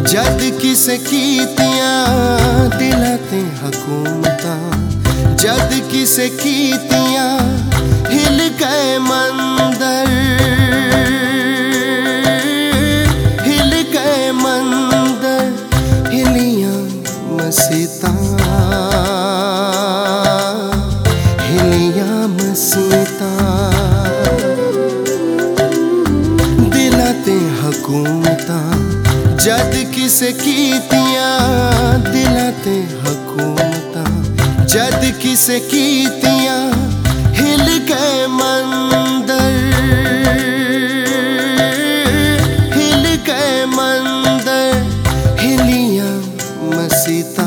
जद किसे कीतियां दिलाते हुकूमतां, जद किसे कीतियां हिल गए मंदर, हिल गए मंदर, हिलियां मसीतां, हिलियां मसीतां, दिलाते हुकूमतां, जद किसे कीतियां दिलाते हुकूमतां, जद किसे कीतियां हिल गए मंदर, हिल गए मंदर, हिलियां मसीतां,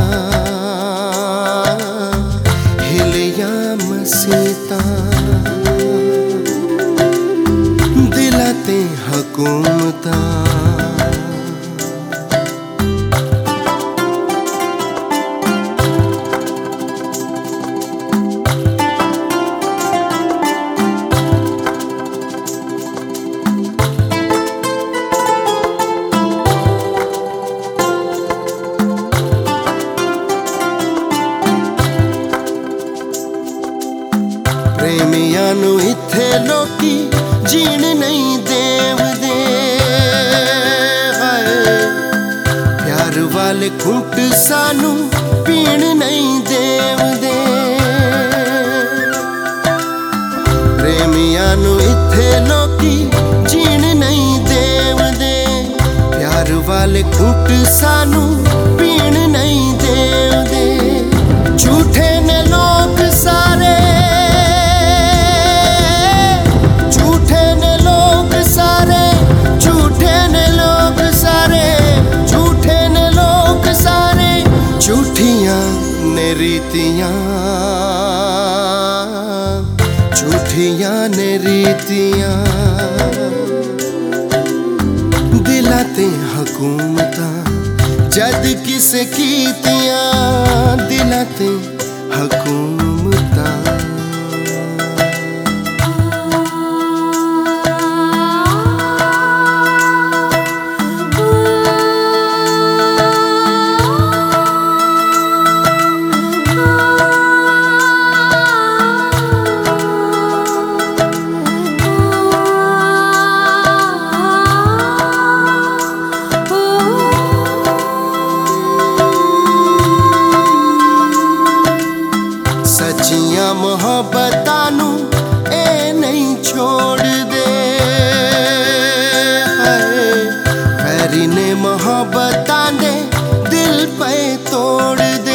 हिलियां मसीतां, दिलाते हुकूमतां। प्रेमियां नू इत्थे लोकी जीण नहीं देवदे, प्यार वाले घुट सानू पीण नहीं देवदे। प्रेमियां नू इत्थे लोकी जीण नहीं देवदे, प्यार वाले घुट सानू पीण नहीं देवदे। झूठे ने लोग सारे, झूठे ने लोग सारे, झूठे ने लोग सारे, झूठे ने लोग सारे, झूठियां ने रीतियां, झूठियां ने रीतियां, दिलाते हुकूमतां, जद किसे कीतियां दिलाते हुकूमतां। सच्चियां मोहब्बतां नू ए नहीं छोड़ दे, खैरी ने मोहब्बतां दे दिल पे तोड़ दे।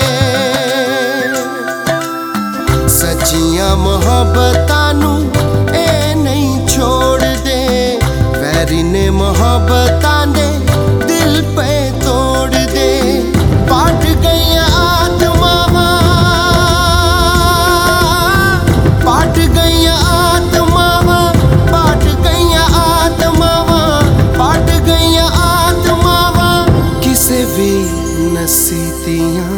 सच्चियां मोहब्बतां नू ए नहीं छोड़ दे, खैरी ने मोहब्बतां दे दिल पे तोड़ दे। पाट गईयां आत्मावां, पाट गईयां आत्मावां, पाट गईयां आत्मावां, पाट गईयां आत्मावां, किसे भी नसीतियां,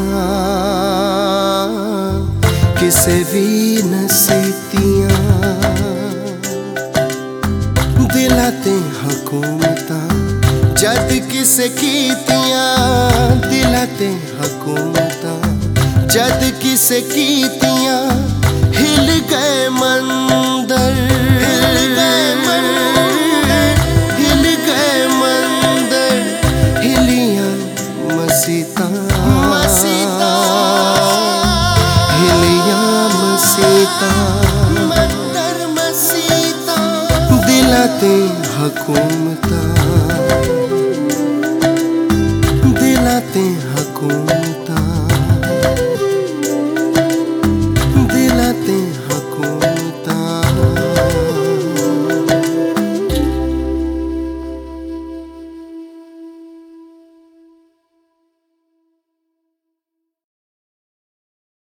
किसे भी नसीतियां, दिलाते हुकूमतां, जद किसे कीतियां दिलाते हुकूमतां, जद किसे कीतियां हिल गए मंदर।